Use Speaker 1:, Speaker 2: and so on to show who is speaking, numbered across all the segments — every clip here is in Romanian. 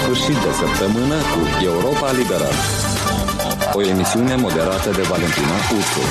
Speaker 1: sfârșit de săptămână cu Europa Liberă. O emisiune moderată de Valentina Ursu.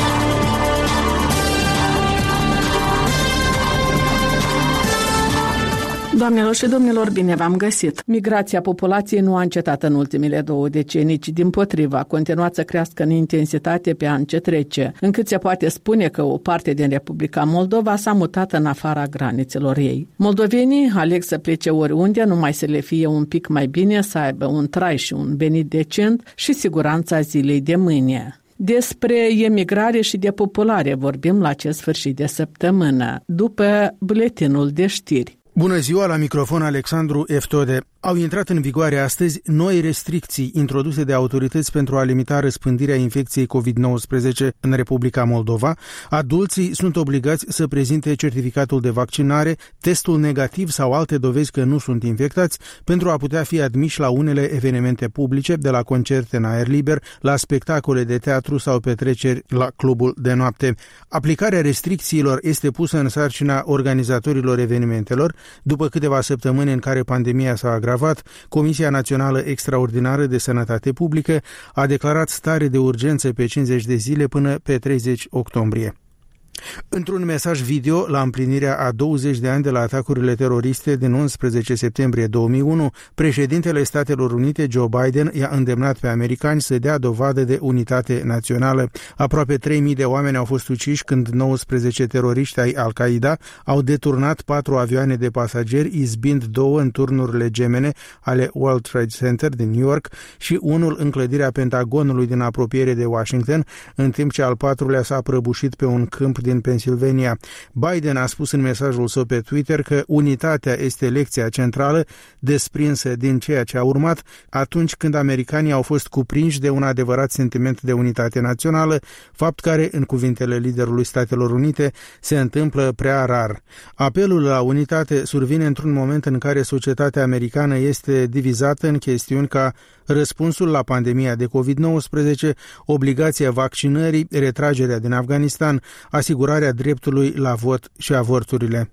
Speaker 2: Doamnelor și domnilor, bine v-am găsit! Migrația populației nu a încetat în ultimele 2 decenii, ci dimpotrivă a continuat să crească în intensitate pe an ce trece, încât se poate spune că o parte din Republica Moldova s-a mutat în afara granițelor ei. Moldovenii aleg să plece oriunde, numai să le fie un pic mai bine, să aibă un trai și un venit decent și siguranța zilei de mâine. Despre emigrare și depopulare vorbim la acest sfârșit de săptămână, după buletinul de știri.
Speaker 3: Bună ziua, la microfon Alexandru Eftode. Au intrat în vigoare astăzi noi restricții introduse de autorități pentru a limita răspândirea infecției COVID-19 în Republica Moldova. Adulții sunt obligați să prezinte certificatul de vaccinare, testul negativ sau alte dovezi că nu sunt infectați pentru a putea fi admiși la unele evenimente publice, de la concerte în aer liber, la spectacole de teatru sau petreceri la clubul de noapte. Aplicarea restricțiilor este pusă în sarcina organizatorilor evenimentelor. După câteva săptămâni în care pandemia s-a agravat, Comisia Națională Extraordinară de Sănătate Publică a declarat stare de urgență pe 50 de zile până pe 30 octombrie. Într-un mesaj video la împlinirea a 20 de ani de la atacurile teroriste din 11 septembrie 2001, președintele Statelor Unite, Joe Biden, i-a îndemnat pe americani să dea dovadă de unitate națională. Aproape 3.000 de oameni au fost uciși când 19 teroriști ai Al-Qaeda au deturnat 4 avioane de pasageri, izbind 2 în turnurile gemene ale World Trade Center din New York și unul în clădirea Pentagonului din apropiere de Washington, în timp ce al 4-lea s-a prăbușit pe un câmp din Pennsylvania. Biden a spus în mesajul său pe Twitter că unitatea este lecția centrală desprinsă din ceea ce a urmat atunci când americanii au fost cuprinși de un adevărat sentiment de unitate națională, fapt care, în cuvintele liderului Statelor Unite, se întâmplă prea rar. Apelul la unitate survine într-un moment în care societatea americană este divizată în chestiuni ca răspunsul la pandemia de COVID-19, obligația vaccinării, retragerea din Afganistan, asigurarea dreptului la vot și avorturile.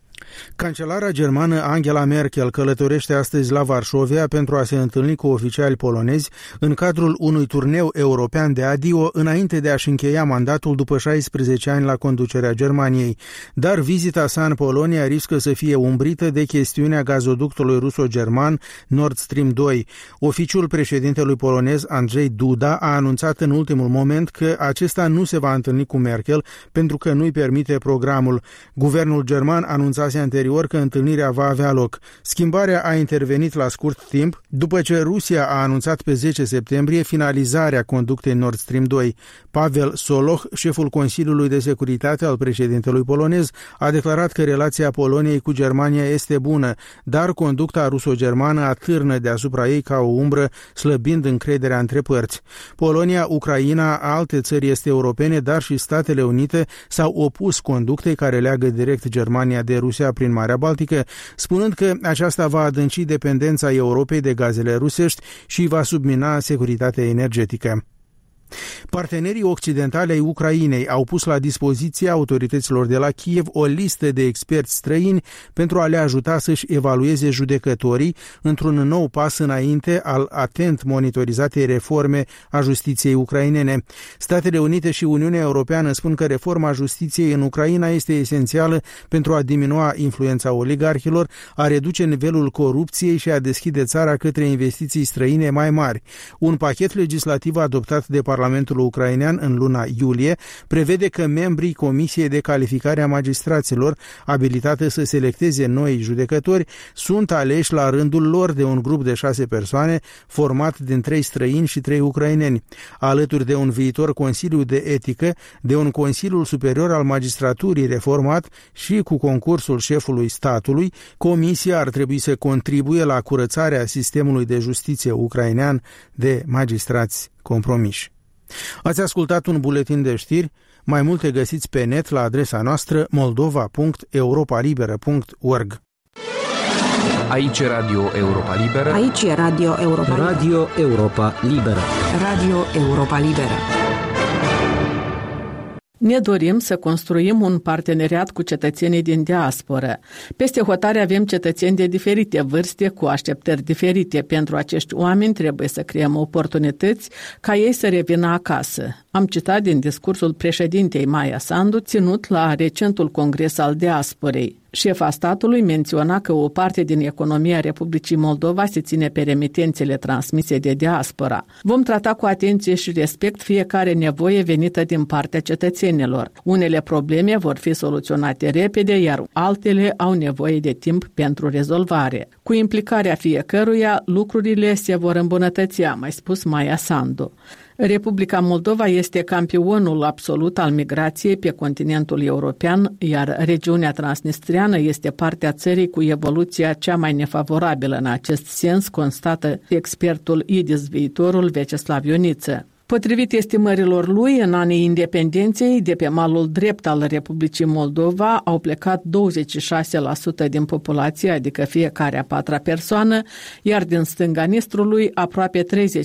Speaker 3: Cancelara germană Angela Merkel călătorește astăzi la Varșovia pentru a se întâlni cu oficiali polonezi în cadrul unui turneu european de adio înainte de a-și încheia mandatul după 16 ani la conducerea Germaniei. Dar vizita sa în Polonia riscă să fie umbrită de chestiunea gazoductului ruso-german Nord Stream 2. Oficiul președintelui polonez Andrzej Duda a anunțat în ultimul moment că acesta nu se va întâlni cu Merkel pentru că nu-i permite programul. Guvernul german anunțase anterior că întâlnirea va avea loc. Schimbarea a intervenit la scurt timp după ce Rusia a anunțat pe 10 septembrie finalizarea conductei Nord Stream 2. Pavel Soloch, șeful Consiliului de Securitate al președintelui polonez, a declarat că relația Poloniei cu Germania este bună, dar conducta ruso-germană atârnă deasupra ei ca o umbră, slăbind încrederea între părți. Polonia, Ucraina, alte țări este europene, dar și Statele Unite s-au opus conductei care leagă direct Germania de Rusia prin Marea Baltică, spunând că aceasta va adânci dependența Europei de gazele rusești și va submina securitatea energetică. Partenerii occidentali ai Ucrainei au pus la dispoziția autorităților de la Kiev o listă de experți străini pentru a le ajuta să-și evalueze judecătorii într-un nou pas înainte al atent monitorizatei reforme a justiției ucrainene. Statele Unite și Uniunea Europeană spun că reforma justiției în Ucraina este esențială pentru a diminua influența oligarhilor, a reduce nivelul corupției și a deschide țara către investiții străine mai mari. Un pachet legislativ adoptat de Parlamentul ucrainean în luna iulie prevede că membrii Comisiei de Calificare a Magistraților, abilitate să selecteze noi judecători, sunt aleși la rândul lor de un grup de 6 persoane format din 3 străini și 3 ucraineni. Alături de un viitor Consiliu de Etică, de un Consiliul Superior al Magistraturii reformat și cu concursul șefului statului, Comisia ar trebui să contribuie la curățarea sistemului de justiție ucrainean de magistrați compromiși. Ați ascultat un buletin de știri, mai multe găsiți pe net la adresa noastră moldova.europalibera.org.
Speaker 4: Aici Radio Europa Liberă.
Speaker 5: Aici e Radio Europa Liberă.
Speaker 6: Radio Europa Liberă.
Speaker 5: Radio Europa Liberă.
Speaker 2: Ne dorim să construim un parteneriat cu cetățenii din diasporă. Peste hotare avem cetățeni de diferite vârste, cu așteptări diferite. Pentru acești oameni trebuie să creăm oportunități ca ei să revină acasă. Am citat din discursul președintei Maia Sandu, ținut la recentul congres al diasporei. Șefa statului menționa că o parte din economia Republicii Moldova se ține pe remitențele transmise de diaspora. Vom trata cu atenție și respect fiecare nevoie venită din partea cetățenilor. Unele probleme vor fi soluționate repede, iar altele au nevoie de timp pentru rezolvare. Cu implicarea fiecăruia, lucrurile se vor îmbunătăți, a mai spus Maia Sandu. Republica Moldova este campionul absolut al migrației pe continentul european, iar regiunea transnistriană este partea țării cu evoluția cea mai nefavorabilă în acest sens, constată expertul IDIS Viitorul Veceslav Ioniță. Potrivit estimărilor lui, în anii independenței, de pe malul drept al Republicii Moldova au plecat 26% din populație, adică fiecare a patra persoană, iar din stânga Nistrului aproape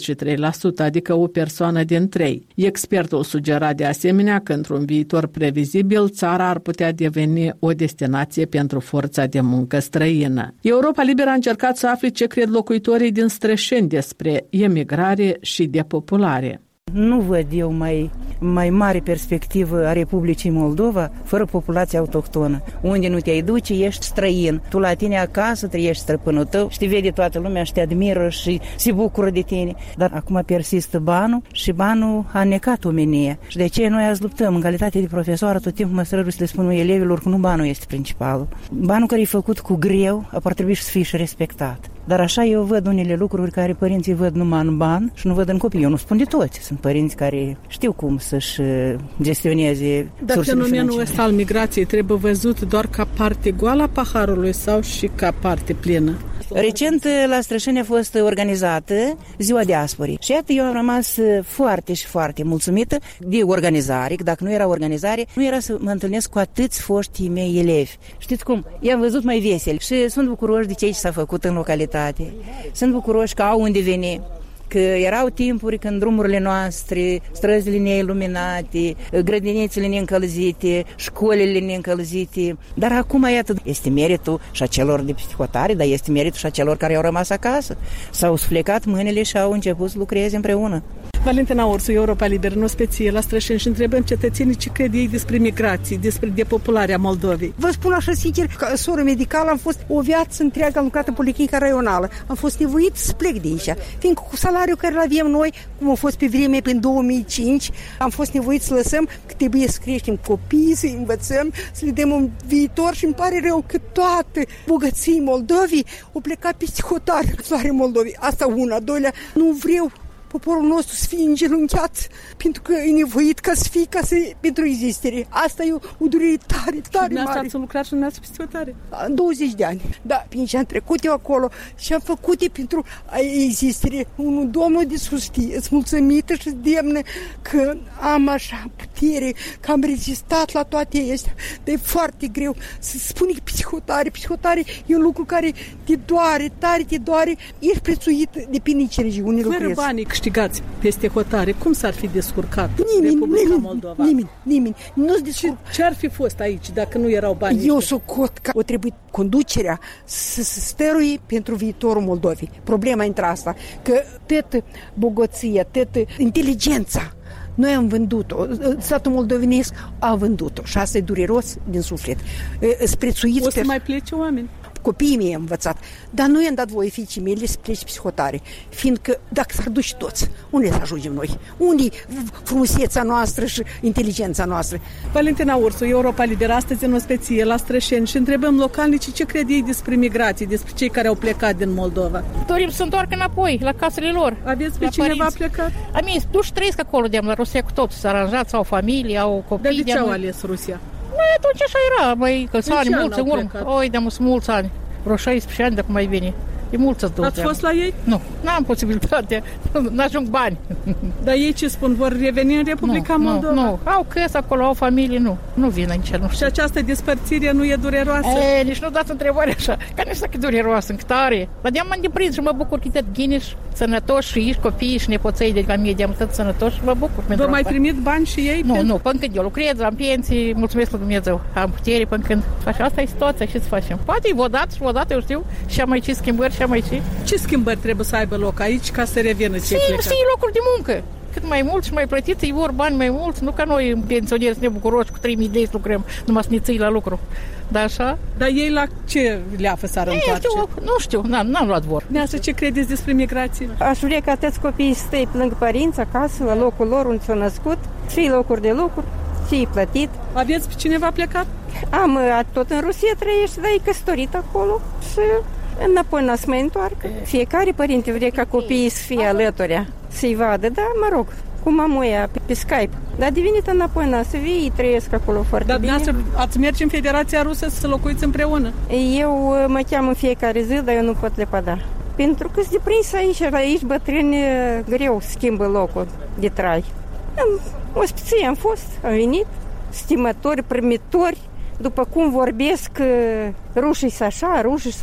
Speaker 2: 33%, adică o persoană din 3. Expertul sugera de asemenea că într-un viitor previzibil, țara ar putea deveni o destinație pentru forța de muncă străină. Europa Liberă a încercat să afle ce cred locuitorii din Strășeni despre emigrare și depopulare.
Speaker 5: Nu văd eu mai mare perspectivă a Republicii Moldova fără populația autohtonă. Unde nu te-ai duce, ești străin. Tu la tine acasă trăiești stăpânul tău și te vede toată lumea și te admiră și se bucură de tine. Dar acum persistă banul și banul a necat omenia. Și de aceea noi azi luptăm. În calitate de profesoară, tot timpul mă strădui să le spun elevilor că nu banul este principalul. Banul care e făcut cu greu ar trebui să fie și respectat. Dar așa eu văd unele lucruri care părinții văd numai în bani și nu văd în copii. Eu nu spun de toți. Sunt părinți care știu cum să-și gestioneze
Speaker 2: Dar fenomenul ăsta al migrației trebuie văzut doar ca parte goală a paharului sau și ca parte plină?
Speaker 5: Recent la Strășeni a fost organizată Ziua Diasporii și iată eu am rămas foarte și foarte mulțumită de organizare, că dacă nu era organizare, nu era să mă întâlnesc cu atâți foștii mei elevi. Știți cum? I-am văzut mai veseli și sunt bucuroși de ce s-a făcut în localitate. Sunt bucuroși că au unde veni. Că erau timpuri când drumurile noastre, străzile neiluminate, grădinițele neîncălzite, școlile neîncălzite. Dar acum, iată, este meritul și a celor de psihotare, dar este meritul și a celor care au rămas acasă. S-au sflecat mâinile și au început să lucreze împreună.
Speaker 2: Valentina Ursu, Europa Liberă, în specie la Strășeni și întrebăm cetățenii ce cred ei despre migrații, despre depopularea Moldovei.
Speaker 6: Vă spun așa sincer, ca soră medicală am fost o viață întreagă, am lucrat în policlinica raională. Am fost nevoit să plec de aici, fiindcă cu salariul care îl avem noi, cum a fost pe vreme prin 2005, am fost nevoit să lăsăm că trebuie să creștem copiii, să învățăm, să le dăm un viitor și îmi pare rău că toate bogății Moldovii au plecat peste hotare Moldovii. Asta una, doilea, nu vreau poporul nostru să fie îngenunchiat pentru că e nevoit ca să fie pentru existere. Asta e o durere tare mare.
Speaker 2: Ați lucrat și dumneavoastră peste hotare?
Speaker 6: 20 de ani. Da, prin ce am trecut eu acolo și am făcut pentru existere. Un Domnul de sus știe, îți mulțumită și demnă că am așa putere, că am rezistat la toate astea. Dar e foarte greu să spune că psihotare e un lucru care te doare, tare te doare. Ești prețuit, depinde ce regiune lucrezi.
Speaker 2: Fără banii câștigați peste hotare, cum s-ar fi descurcat Republica Moldova?
Speaker 6: Nimeni. Nu-s descurcat.
Speaker 2: Ce ar fi fost aici dacă nu erau bani?
Speaker 6: Eu socot că o trebuie conducerea să stăruie pentru viitorul Moldovei. Problema intră asta, că tot bogăția, tot inteligența noi am vândut-o, statul moldovenesc a vândut-o și asta e dureros din suflet.
Speaker 2: O să mai plece oameni?
Speaker 6: Copiii mei am învățat, dar nu i-am dat voie fiicii mele să plece psihotare, fiindcă dacă s-ar duce toți, unde să ajungem noi? Unde frumusețea noastră și inteligența noastră?
Speaker 2: Valentina Ursu, Europa Liberă, astăzi în specie la Strășeni și întrebăm localnicii ce cred ei despre migrații, despre cei care au plecat din Moldova.
Speaker 7: Dorim să întoarcă înapoi, la casele lor.
Speaker 2: Aveți pe cineva plecat?
Speaker 7: Am mei duși trăiesc acolo de la Rusia cu toți, s-a aranjat, au familie, au copii.
Speaker 2: Dar de ce au ales Rusia?
Speaker 7: Atunci așa era, că sunt ani mulți în urmă. Oi, de mulți ani, vreo 16 ani de acum mai bine. E mult să-ți duci.
Speaker 2: Ați fost la ei?
Speaker 7: Nu, n-am posibilitate, n-ajung bani.
Speaker 2: Dar ei ce spun? Vor reveni în Republica Moldova?
Speaker 7: Nu, au căs acolo, au familie, nu vin nici el, nu știu.
Speaker 2: Și această despărțire nu e dureroasă?
Speaker 7: Nici nu dați întrebări așa, că nici dacă e dureroasă, încă tare. Dar de-am m-am deprins și mă bucur că te ghiniși sănătoși și ești copiii și nepoței de la mine, de-am tot sănătoși și mă bucur.
Speaker 2: Vă mai trimit bani și ei?
Speaker 7: Nu, până când eu lucrez, am pensii, mulțumesc lui Dumnezeu, am putere până când. Așa, asta e situația, ce să facem? Poate e odată, eu știu, și am aici schimbări, și am aici.
Speaker 2: Ce schimbări trebuie să aibă loc aici ca să revină cei plecați?
Speaker 7: Să locuri de muncă. Cât mai mult și mai plătit, îi vor bani mai mulți, nu ca noi pensionieri să ne bucuroși cu 3.000 de lei să lucrăm, numai să ne ții la lucru. Dar așa?
Speaker 2: Dar ei la ce leafă s-ar întoarce?
Speaker 7: Nu știu, n-am luat vor.
Speaker 2: Neața, ce credeți despre migrație?
Speaker 8: Aș vrea ca toți copiii să stai lângă părinți acasă, la locul lor unde s-au născut, fie locuri de lucru, fie plătit.
Speaker 2: Aveți pe cineva plecat?
Speaker 8: Am tot în Rusia trăiește, dar e căsătorit acolo și înapoi n-a să mai întoarcă. Fiecare părinte vrea ca copiii să fie alături, să-i vadă, da, mă rog, cu mamuia pe Skype. Dar de venit înapoi n-a să vii, trăiesc acolo foarte bine.
Speaker 2: Dar ați merge în Federația Rusă să locuiți împreună?
Speaker 8: Eu mă cheam în fiecare zi, dar eu nu pot lepăda. Pentru că sunt deprins aici bătrâni greu schimbă locul de trai. În ospiție am fost, am venit, stimători, primitori, după cum vorbesc rușii să așa,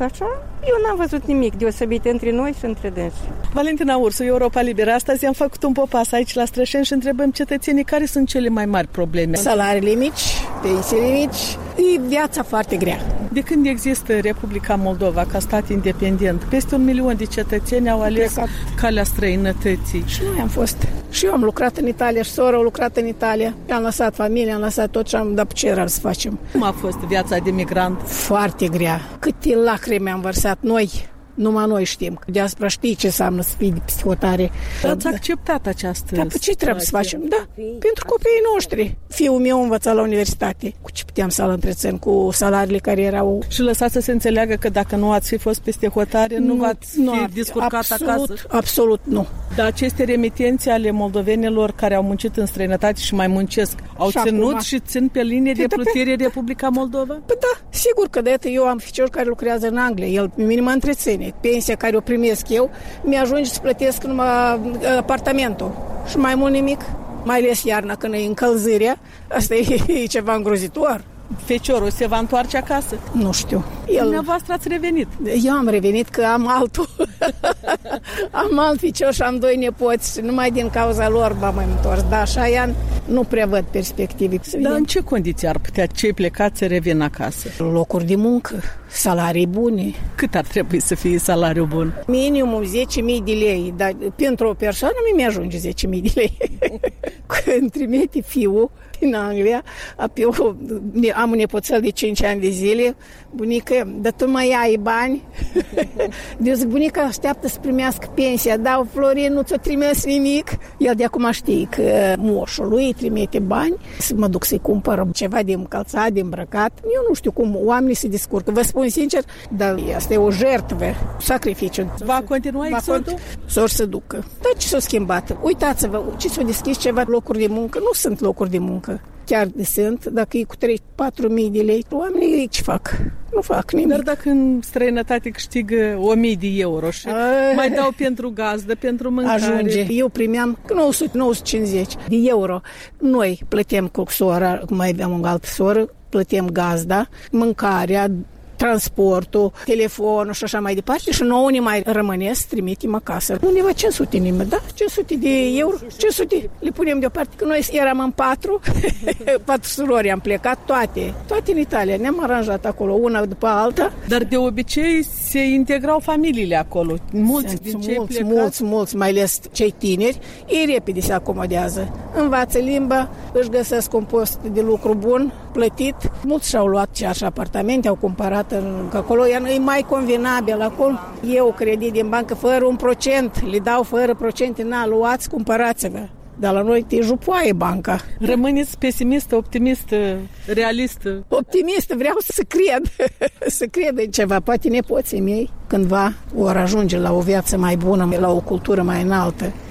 Speaker 8: eu n-am văzut nimic deosebit între noi și între dânsi.
Speaker 2: Valentina Ursu, Europa Liberă. Astăzi am făcut un popas aici la Strășeni și întrebăm cetățenii care sunt cele mai mari probleme.
Speaker 9: Salariile mici, pensiile mici, e viața foarte grea.
Speaker 2: De când există Republica Moldova ca stat independent, peste 1 milion de cetățeni au ales calea străinătății.
Speaker 9: Și noi am fost. Și eu am lucrat în Italia și sora a lucrat în Italia. Am lăsat familia, am lăsat tot și am dat ce era să facem.
Speaker 2: Cum a fost viața de migrant?
Speaker 9: Foarte grea. Câte lacrimi am vărsat noi. Numai noi știm. Deasupra știi ce înseamnă să fii de psihotare.
Speaker 2: Ați acceptat această
Speaker 9: Dar ce trebuie să facem? Da, pentru copiii noștri. Fiul meu învăța la universitate. Cu ce puteam să-l întrețin? Cu salariile care erau...
Speaker 2: Și lăsați să se înțeleagă că dacă nu ați fi fost peste hotare, nu v-ați fi descurcat acasă?
Speaker 9: Absolut nu.
Speaker 2: Dar aceste remitențe ale moldovenilor care au muncit în străinătate și mai muncesc, au ținut și țin pe linie de plutire Republica Moldova?
Speaker 9: Păi da, sigur că de eu am ficior care lucrează în Anglia. El minim mă întreține. Pensia care o primesc eu, mi-ajunge să plătesc numai apartamentul. Și mai mult nimic, mai ales iarna când e încălzirea, asta e ceva îngrozitor.
Speaker 2: Feciorul se va întoarce acasă?
Speaker 9: Nu știu.
Speaker 2: Dumneavoastră ați revenit?
Speaker 9: Eu am revenit că am altul. Am alt ficior și am 2 nepoți și numai din cauza lor m-am mai întors. Dar așa, Ian, nu prevăd perspective.
Speaker 2: Dar în ce condiții ar putea cei plecați să revină acasă?
Speaker 9: Locuri de muncă, salarii bune.
Speaker 2: Cât ar trebui să fie salariul bun?
Speaker 9: Minimum 10.000 de lei, dar pentru o persoană mi-ajunge 10.000 de lei. Când trimite fiul în Anglia, am un nepoțel de 5 ani de zile, bunică, dar tu mai ai bani? Eu zic, bunica așteaptă să primească pensia, dar Florin nu ți-o trimis nimic. El de acum știe că moșul lui trimite bani, să mă duc să-i cumpăr ceva de încălțat, de îmbrăcat. Eu nu știu cum oamenii se descurcă, vă spun sincer, dar asta e o jertfă, sacrificiu.
Speaker 2: Va continua exodul?
Speaker 9: S-or să ducă. Dar ce s-a schimbat? Uitați-vă, ce s-a deschis ceva locuri de muncă? Nu sunt locuri de muncă. Chiar sunt, dacă e cu 3-4.000 de lei, oamenii ce fac? Nu fac nimic.
Speaker 2: Dar dacă în străinătate câștigă 1.000 de euro și mai dau pentru gazdă, pentru mâncare...
Speaker 9: Ajunge. Eu primeam 950 de euro. Noi plătim cu sora, mai aveam o altă soră, plătim gazda, mâncarea, transportul, telefonul și așa mai departe și nouă ne mai rămânesc, trimitem acasă. Undeva 500 nimeni, da? 500 de euro, 500 le punem deoparte, că noi eram în 4 surori, am plecat toate în Italia, ne-am aranjat acolo, una după alta.
Speaker 2: Dar de obicei se integrau familiile acolo, mulți,
Speaker 9: mai ales cei tineri, ei repede se acomodează, învață limba, își găsesc un post de lucru bun, plătit, mulți și-au luat chiar și apartamente, au cumpărat că acolo e mai convenabil acolo. Eu credit din bancă fără 1%, le dau fără procente, luați, cumpărați-vă. Dar la noi te jupoaie banca.
Speaker 2: Rămâneți pesimistă, optimistă, realistă?
Speaker 9: Optimistă, vreau să cred. Să cred în ceva. Poate nepoții mei cândva vor ajunge la o viață mai bună, la o cultură mai înaltă.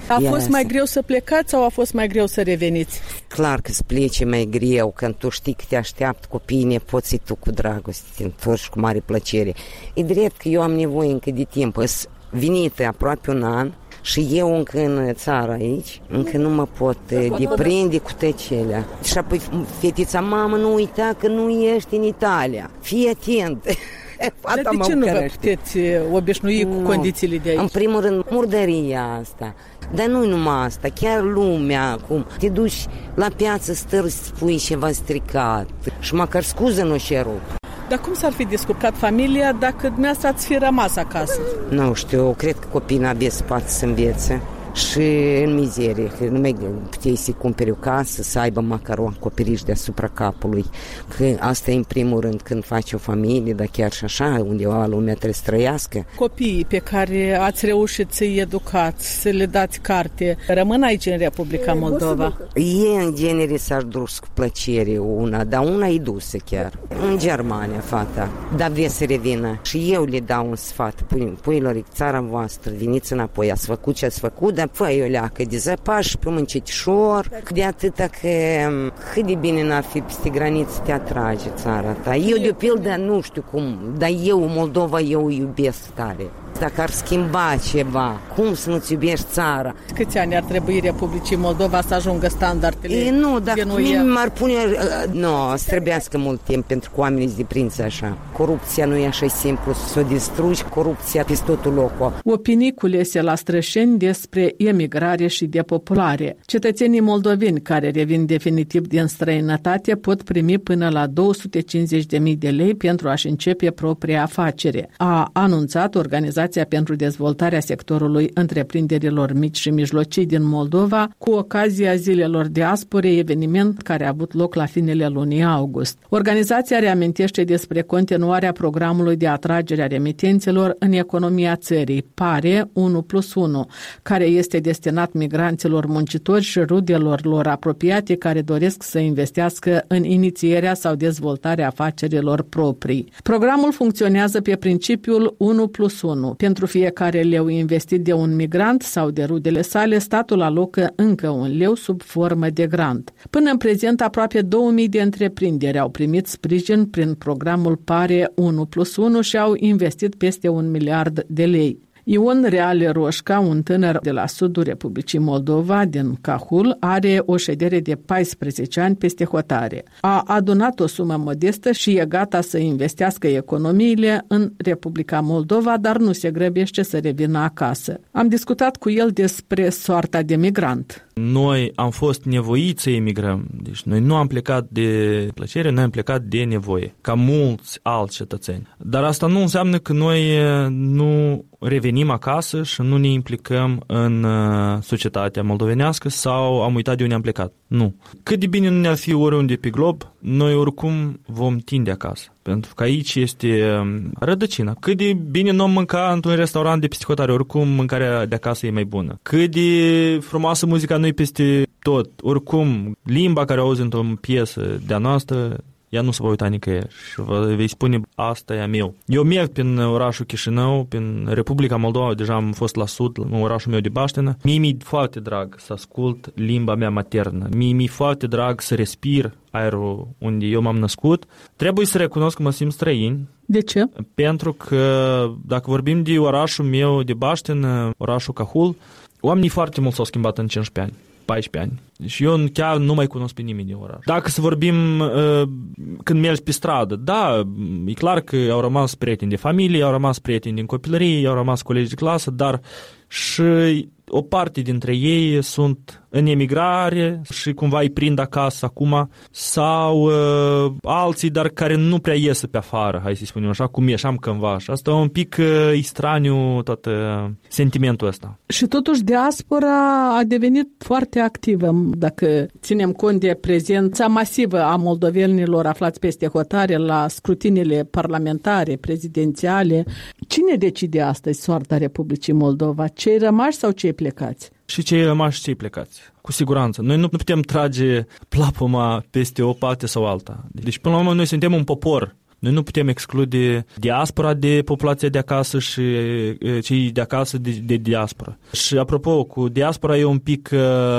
Speaker 2: A fost mai greu să plecați sau a fost mai greu să reveniți?
Speaker 10: Clar că să pleci mai greu, când tu știi că te așteaptă copiii, nepoții, tu cu dragoste te întorci cu mare plăcere. E drept că eu am nevoie încă de timp. Sunt venită aproape un an și eu încă în țară aici, încă nu mă pot deprinde cu tăcelea. Și apoi fetița, mamă, nu uita că nu ești în Italia. Fii atent!
Speaker 2: Dar de ce nu vă puteți obișnui cu condițiile de aici?
Speaker 10: În primul rând, murdăria asta. Dar nu numai asta, chiar lumea acum. Te duci la piață, stări să spui ceva stricat și măcar scuză nu și rog.
Speaker 2: Dar cum s-ar fi descurcat familia dacă dumneavoastră ați fi rămas acasă?
Speaker 10: Nu știu, cred că copiii n-abia se poate să învețe. Și în mizerie, că nu mai puteai să-i cumperi o casă, să aibă măcar o acoperiș deasupra capului. Că asta e în primul rând când faci o familie, dar chiar și așa, undeva lumea trebuie să trăiască.
Speaker 2: Copiii pe care ați reușit să-i educați, să le dați carte, rămân aici în Republica Moldova?
Speaker 10: Ei în genere s-ar dus cu plăcere una, dar una e dusă chiar. În Germania, fata, dar vrea să revină. Și eu le dau un sfat, puilor, țara voastră, veniți înapoi, ați făcut ce ați făcut, dar fă-i o leacă de zăpași pe încetișor, de atâta că cât de bine n-ar fi peste graniță te atrage țara ta. Eu de pildă nu știu cum, dar eu Moldova eu iubesc tare. Dacă ar schimba ceva, cum să nu-ți iubești țara?
Speaker 2: Câți ani ar trebui Republicii Moldova să ajungă standardele?
Speaker 10: Nu, dacă m-ar pune... Nu, să trebuiască mult timp pentru că oamenii se deprinse așa. Corupția nu e așa simplu să o distrugi, corupția peste totul locul.
Speaker 2: Opinii culese la Strășeni despre emigrare și depopulare. Cetățenii moldoveni care revin definitiv din străinătate pot primi până la 250.000 de lei pentru a-și începe propria afacere, a anunțat Organizația pentru Dezvoltarea Sectorului Întreprinderilor Mici și Mijlocii din Moldova cu ocazia Zilelor Diasporei, eveniment care a avut loc la finele lunii august. Organizația reamintește despre continuarea programului de atragere a remitenților în economia țării, PARE 1+1, care este destinat migranților muncitori și rudelor lor apropiate care doresc să investească în inițierea sau dezvoltarea afacerilor proprii. Programul funcționează pe principiul 1+1. Pentru fiecare leu investit de un migrant sau de rudele sale, statul alocă încă un leu sub formă de grant. Până în prezent, aproape 2000 de întreprinderi au primit sprijin prin programul PARE 1+1 și au investit peste 1 miliard de lei. Ion Reale Roșca, un tânăr de la sudul Republicii Moldova, din Cahul, are o ședere de 14 ani peste hotare. A adunat o sumă modestă și e gata să investească economiile în Republica Moldova, dar nu se grăbește să revină acasă. Am discutat cu el despre soarta de migrant.
Speaker 11: Noi am fost nevoiți să emigrăm, deci noi nu am plecat de plăcere, noi am plecat de nevoie, ca mulți alți cetățeni. Dar asta nu înseamnă că noi nu revenim acasă și nu ne implicăm în societatea moldovenească sau am uitat de unde am plecat. Nu. Cât de bine nu ne-ar fi oriunde pe glob, noi oricum vom tinde acasă. Pentru că aici este rădăcina. Cât de bine nu am mânca într-un restaurant de peste hotare, oricum mâncarea de acasă e mai bună. Cât de frumoasă muzica nu e peste tot, oricum limba care auzi într-o piesă de-a noastră, ea nu se va uita nicăieri și vei spune, asta e a meu. Eu merg prin orașul Chișinău, prin Republica Moldova, deja am fost la sud, în orașul meu de Baștenă. Mie mi-e foarte drag să ascult limba mea maternă. Mie mi-e foarte drag să respir aerul unde eu m-am născut. Trebuie să recunosc că mă simt străin.
Speaker 2: De ce?
Speaker 11: Pentru că dacă vorbim de orașul meu de Baștenă, orașul Cahul, oamenii foarte mult s-au schimbat în 15 ani. 14 ani. Și eu chiar nu mai cunosc pe nimeni din oraș. Dacă să vorbim când mergi pe stradă, da, e clar că au rămas prieteni de familie, au rămas prieteni din copilărie, au rămas colegi de clasă, dar și o parte dintre ei sunt în emigrare și cumva îi prind acasă acum, sau alții, dar care nu prea iesă pe afară, hai să spunem așa, cum ieșeam cândva. Și asta un pic e straniu tot sentimentul ăsta.
Speaker 2: Și totuși diaspora a devenit foarte activă, dacă ținem cont de prezența masivă a moldovenilor aflați peste hotare la scrutinile parlamentare, prezidențiale. Cine decide astăzi soarta Republicii Moldova? Cei rămași sau cei plecați?
Speaker 11: Și cei rămași și cei plecați. Cu siguranță. Noi nu putem trage plapuma peste o parte sau alta. Deci, până la urmă, noi suntem un popor. Noi nu putem exclude diaspora de populația de acasă și cei de acasă de diaspora. Și apropo, cu diaspora e un pic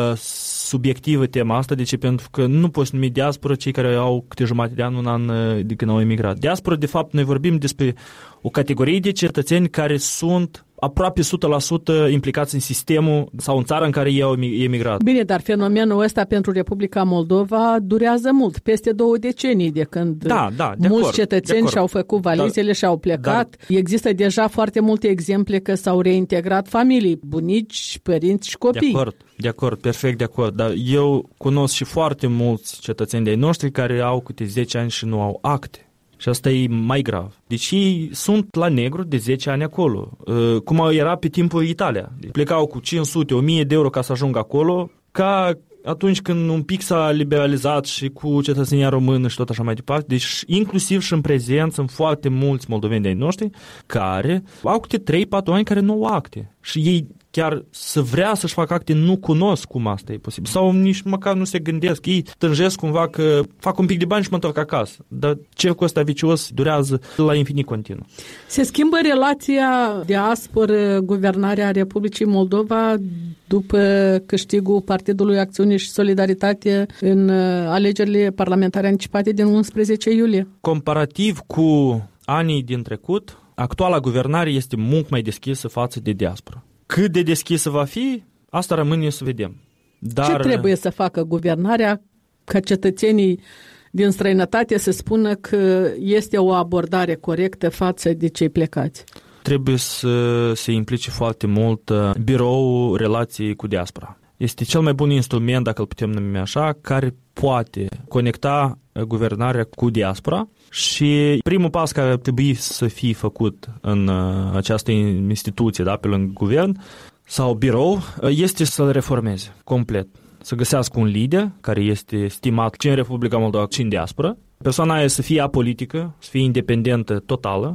Speaker 11: subiectivă tema asta, de ce? Pentru că nu poți numi diaspora cei care au câte jumătate de an, un an de când au emigrat. Diaspora, de fapt, noi vorbim despre o categorie de cetățeni care sunt aproape 100% implicați în sistemul sau în țara în care ei au emigrat.
Speaker 2: Bine, dar fenomenul ăsta pentru Republica Moldova durează mult, peste 2 decenii de când mulți cetățeni și-au făcut valizele și-au plecat. Există deja foarte multe exemple că s-au reintegrat familii, bunici, părinți și copii.
Speaker 11: De acord, perfect de acord, dar eu cunosc și foarte mulți cetățeni de-ai noștri care au câte 10 ani și nu au acte. Și asta e mai grav. Deci ei sunt la negru de 10 ani acolo. Cum era pe timpul Italia. Plecau cu 500, 1000 de euro ca să ajungă acolo, ca atunci când un pic s-a liberalizat și cu cetățenia română și tot așa mai departe. Deci inclusiv și în prezent sunt foarte mulți moldoveni de-ai noștri care au câte 3-4 ani care nu au acte. Și ei chiar să vrea să-și facă acte, nu cunosc cum asta e posibil. Sau nici măcar nu se gândesc. Ei tânjesc cumva că fac un pic de bani și mă întorc acasă. Dar cercul ăsta vicios durează la infinit continuu.
Speaker 2: Se schimbă relația diaspora-guvernarea Republicii Moldova după câștigul Partidului Acțiune și Solidaritate în alegerile parlamentare anticipate din 11 iulie?
Speaker 11: Comparativ cu anii din trecut, actuala guvernare este mult mai deschisă față de diaspora. Cât de deschisă va fi, asta rămâne să vedem. Dar
Speaker 2: ce trebuie să facă guvernarea ca cetățenii din străinătate să spună că este o abordare corectă față de cei plecați?
Speaker 11: Trebuie să se implice foarte mult biroul relației cu diaspora. Este cel mai bun instrument, dacă îl putem numi așa, care poate conecta guvernarea cu diaspora și primul pas care ar trebui să fie făcut în această instituție, pe lângă guvern sau birou, este să-l reformeze complet. Să găsească un lider care este stimat și în Republica Moldova, și în diaspora. Persoana aia să fie apolitică, să fie independentă totală,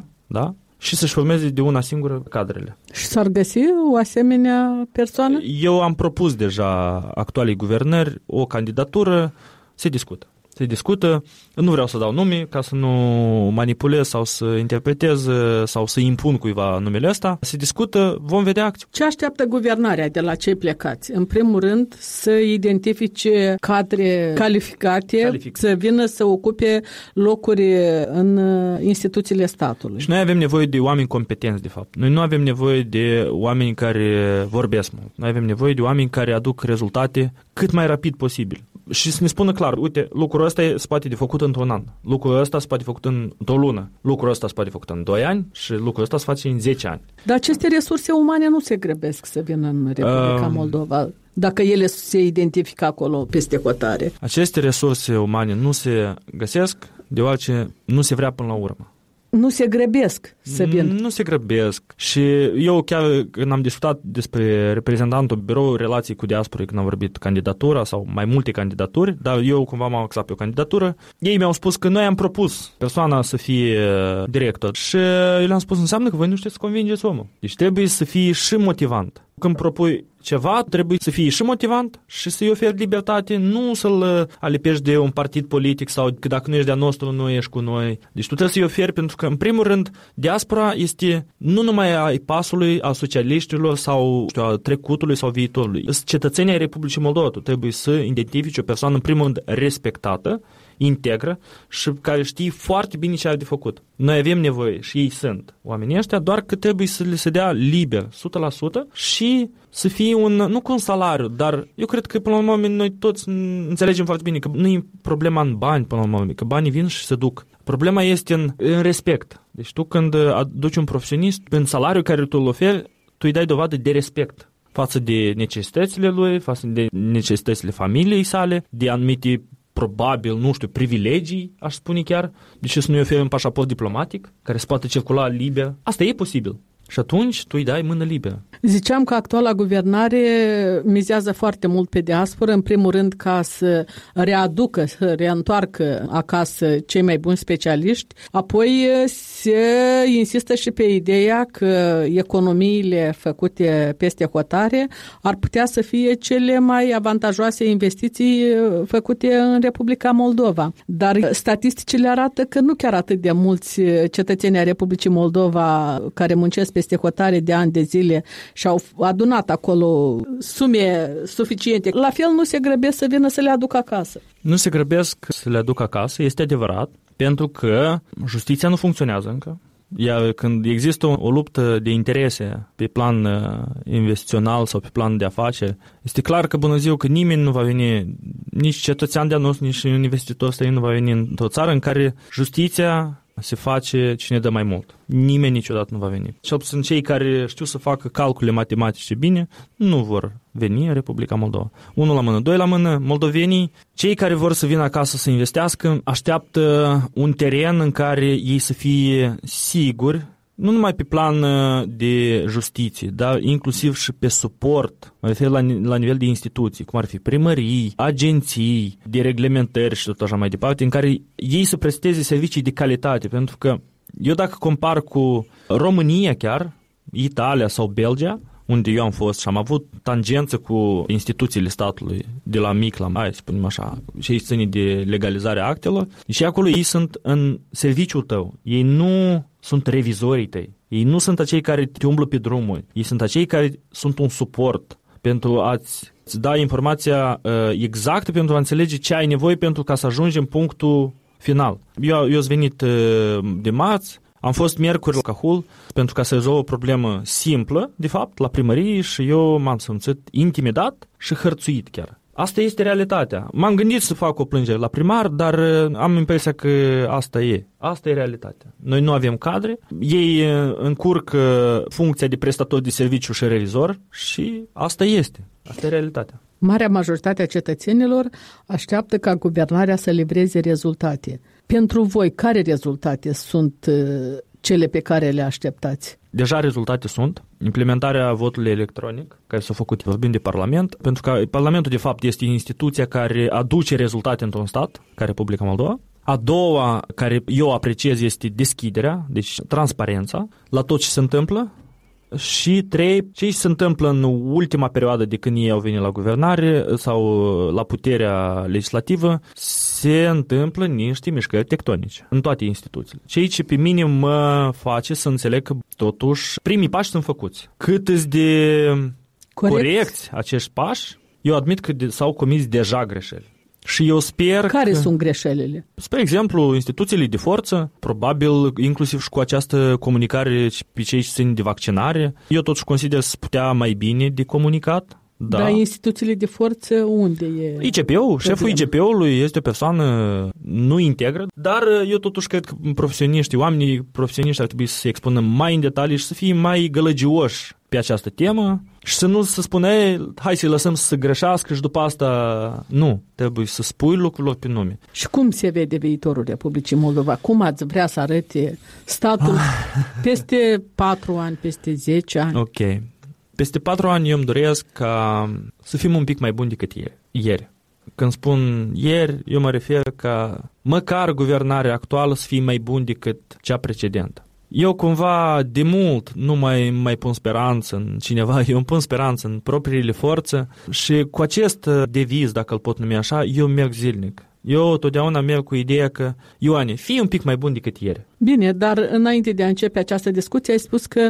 Speaker 11: și să-și formeze de una singură cadrele.
Speaker 2: Și s-ar găsi o asemenea persoană?
Speaker 11: Eu am propus deja actualei guvernări o candidatură, se discută, nu vreau să dau nume ca să nu manipulez sau să interpretez sau să impun cuiva numele ăsta. Se discută, vom vedea acțiuni.
Speaker 2: Ce așteaptă guvernarea de la cei plecați? În primul rând, să identifice cadre calificate, să vină să ocupe locuri în instituțiile statului.
Speaker 11: Și noi avem nevoie de oameni competenți, de fapt. Noi nu avem nevoie de oameni care vorbesc mult. Noi avem nevoie de oameni care aduc rezultate cât mai rapid posibil. Și să ne spună clar, uite, lucrul ăsta se poate de făcut într-un an, lucrul ăsta se poate de făcut într-o lună, lucrul ăsta se poate de făcut în 2 ani și lucrul ăsta se face în 10 ani.
Speaker 2: Dar aceste resurse umane nu se grăbesc să vină în Republica Moldova, dacă ele se identifică acolo peste hotare.
Speaker 11: Aceste resurse umane nu se găsesc, deoarece nu se vrea până la urmă.
Speaker 2: Nu se grăbesc să vină.
Speaker 11: Nu se grăbesc. Și eu chiar când am discutat despre reprezentantul biroului relații cu diaspora, când am vorbit candidatura sau mai multe candidaturi, dar eu cumva m-am axat pe o candidatură, ei mi-au spus că noi am propus persoana să fie director și eu le-am spus, înseamnă că voi nu știți să convingeți omul. Deci trebuie să fie și motivant. Când propui ceva, trebuie să fie și motivant și să-i oferi libertate, nu să-l alipești de un partid politic sau că dacă nu ești de-a nostru, nu ești cu noi. Deci tu trebuie să-i oferi pentru că, în primul rând, diaspora este nu numai a pasului, a socialiștilor sau a trecutului sau viitorului. Sunt cetățenii ai Republicii Moldova. Tu trebuie să identifici o persoană, în primul rând, respectată, integră și care știe foarte bine ce are de făcut. Noi avem nevoie și ei sunt oamenii ăștia, doar că trebuie să le se dea liber 100% și să fie nu cu un salariu, dar eu cred că până la urmă noi toți înțelegem foarte bine că nu e problema în bani până la urmă, că banii vin și se duc. Problema este în respect. Deci tu când aduci un profesionist, în salariul care tu îl oferi, tu îi dai dovadă de respect față de necesitățile lui, față de necesitățile familiei sale, de anumite probabil, nu știu, privilegii, aș spune chiar. De ce să nu-i oferi un pașaport diplomatic care se poate circula liber? Asta e posibil. Și atunci tu îi dai mână liberă.
Speaker 2: Ziceam că actuala guvernare mizează foarte mult pe diasporă, în primul rând ca să readucă, să reîntoarcă acasă cei mai buni specialiști, apoi se insistă și pe ideea că economiile făcute peste hotare ar putea să fie cele mai avantajoase investiții făcute în Republica Moldova. Dar statisticile arată că nu chiar atât de mulți cetățeni ai Republicii Moldova care muncesc peste hotare de ani de zile și-au adunat acolo sume suficiente. La fel nu se grăbesc să vină să le aducă acasă.
Speaker 11: Nu se grăbesc să le aducă acasă, este adevărat, pentru că justiția nu funcționează încă. Iar când există o luptă de interese pe plan investițional sau pe plan de afaceri, este clar că bună ziua că nimeni nu va veni, nici cetățean de-a nostru, nici investitor străin nu va veni într-o țară în care justiția se face cine dă mai mult. Nimeni niciodată nu va veni. Cel puțin cei care știu să facă calcule matematice bine, nu vor veni în Republica Moldova. 1 la mână, 2 la mână, moldovenii, cei care vor să vină acasă să investească, așteaptă un teren în care ei să fie siguri, nu numai pe plan de justiție, dar inclusiv și pe suport, mă refer la nivel de instituții, cum ar fi primării, agenții, de reglementări și tot așa mai departe, în care ei să presteze servicii de calitate, pentru că eu dacă compar cu România chiar, Italia sau Belgia, unde eu am fost și am avut tangență cu instituțiile statului, de la mic la mare, spunem așa, și ei ține de legalizarea actelor, și acolo ei sunt în serviciul tău, ei nu sunt revizorii tăi, ei nu sunt acei care te umblă pe drumuri, ei sunt acei care sunt un suport pentru a-ți da informația exactă, pentru a înțelege ce ai nevoie pentru ca să ajungi în punctul final. Eu sunt venit de marți, am fost miercuri la Cahul pentru ca să rezolv o problemă simplă, de fapt, la primărie și eu m-am simțit intimidat și hărțuit chiar. Asta este realitatea. M-am gândit să fac o plângere la primar, dar am impresia că asta e. Asta e realitatea. Noi nu avem cadre, ei încurcă funcția de prestator de serviciu și revizor și asta este. Asta e realitatea.
Speaker 2: Marea majoritate a cetățenilor așteaptă ca guvernarea să livreze rezultate. Pentru voi, care rezultate sunt cele pe care le așteptați?
Speaker 11: Deja rezultate sunt. Implementarea votului electronic, care s-a făcut vorbind de Parlament, pentru că Parlamentul, de fapt, este instituția care aduce rezultate într-un stat, ca Republica Moldova. A doua, care eu apreciez, este deschiderea, deci transparența la tot ce se întâmplă. Și 3, ce se întâmplă în ultima perioadă de când ei au venit la guvernare sau la puterea legislativă, se întâmplă niște mișcări tectonice în toate instituțiile. Ceea ce pe mine mă face să înțeleg că totuși primii pași sunt făcuți. Cât îți de corecți acești pași, eu admit că s-au comis deja greșeli. Și eu sper
Speaker 2: Care sunt greșelile?
Speaker 11: Spre exemplu, instituțiile de forță, probabil inclusiv și cu această comunicare pe cei ce țin de vaccinare, eu totuși consider să putea mai bine de comunicat. Da.
Speaker 2: Dar instituțiile de forță unde e?
Speaker 11: IGP-ul, șeful IGP-ului este o persoană nu integră, dar eu totuși cred că oamenii profesioniști ar trebui să se expună mai în detalii și să fie mai gălăgioși pe această temă și să nu se spune, hai să-i lăsăm să se greșească și după asta nu, trebuie să spui lucrurilor pe nume.
Speaker 2: Și cum se vede viitorul Republicii Moldova? Cum ați vrea să arate statul peste 4 ani, peste 10 ani?
Speaker 11: Ok. Peste 4 ani eu îmi doresc ca să fim un pic mai buni decât ieri. Când spun ieri, eu mă refer ca măcar guvernarea actuală să fie mai bun decât cea precedentă. Eu cumva de mult nu mai pun speranță în cineva, eu îmi pun speranță în propriile forțe și cu acest deviz, dacă îl pot numi așa, eu merg zilnic. Eu totdeauna merg cu ideea că, Ioane, fii un pic mai bun decât ieri.
Speaker 2: Bine, dar înainte de a începe această discuție, ai spus că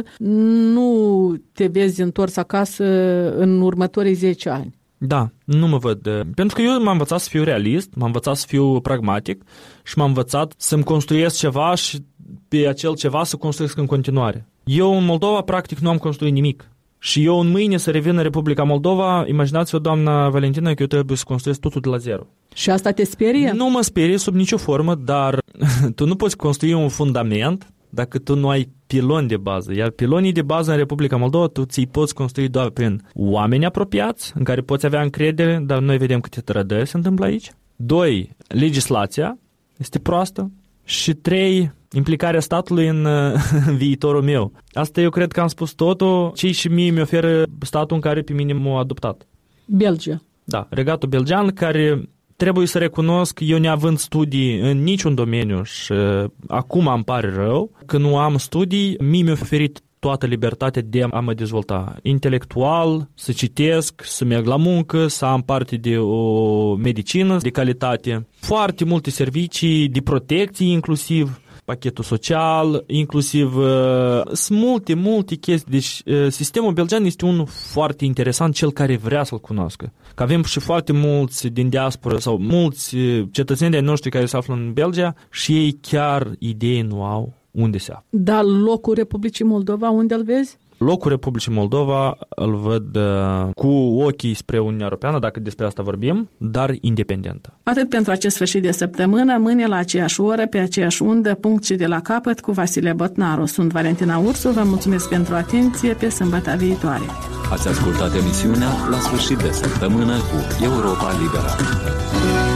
Speaker 2: nu te vezi întors acasă în următorii 10 ani.
Speaker 11: Da, nu mă văd. Pentru că eu m-am învățat să fiu realist, m-am învățat să fiu pragmatic și m-am învățat să-mi construiesc ceva și pe acel ceva să construiesc în continuare. Eu în Moldova, practic, nu am construit nimic. Și eu în mâine să revin în Republica Moldova, imaginați-vă, doamna Valentina, că eu trebuie să construiesc totul de la zero.
Speaker 2: Și asta te sperie?
Speaker 11: Nu mă sperie sub nicio formă, dar tu nu poți construi un fundament dacă tu nu ai piloni de bază. Iar pilonii de bază în Republica Moldova tu ți-i poți construi doar prin oameni apropiați, în care poți avea încredere, dar noi vedem câte trădări se întâmplă aici. 2. Legislația este proastă. Și 3. implicarea statului în viitorul meu. Asta eu cred că am spus totul, ce și mie mi oferă statul în care pe mine m-a adoptat.
Speaker 2: Belgia.
Speaker 11: Da, regatul belgian, care trebuie să recunosc, eu neavând studii în niciun domeniu și acum îmi pare rău că nu am studii, mie mi-a oferit toată libertatea de a mă dezvolta intelectual, să citesc, să merg la muncă, să am parte de o medicină de calitate, foarte multe servicii de protecție inclusiv, pachetul social, inclusiv sunt multe chestii. Deci sistemul belgian este unul foarte interesant, cel care vrea să-l cunoască. Că avem și foarte mulți din diaspora sau mulți cetățeni de noștri care se află în Belgia și ei chiar idei nu au unde se află.
Speaker 2: Dar locul Republicii Moldova, unde îl vezi?
Speaker 11: Locul Republicii Moldova îl văd cu ochii spre Uniunea Europeană, dacă despre asta vorbim, dar independentă.
Speaker 2: Atât pentru acest sfârșit de săptămână, mâine la aceeași oră, pe aceeași undă, punct și de la capăt, cu Vasile Botnaru. Sunt Valentina Ursu, vă mulțumesc pentru atenție, pe sâmbătă viitoare.
Speaker 1: Ați ascultat emisiunea La sfârșit de săptămână cu Europa Liberă.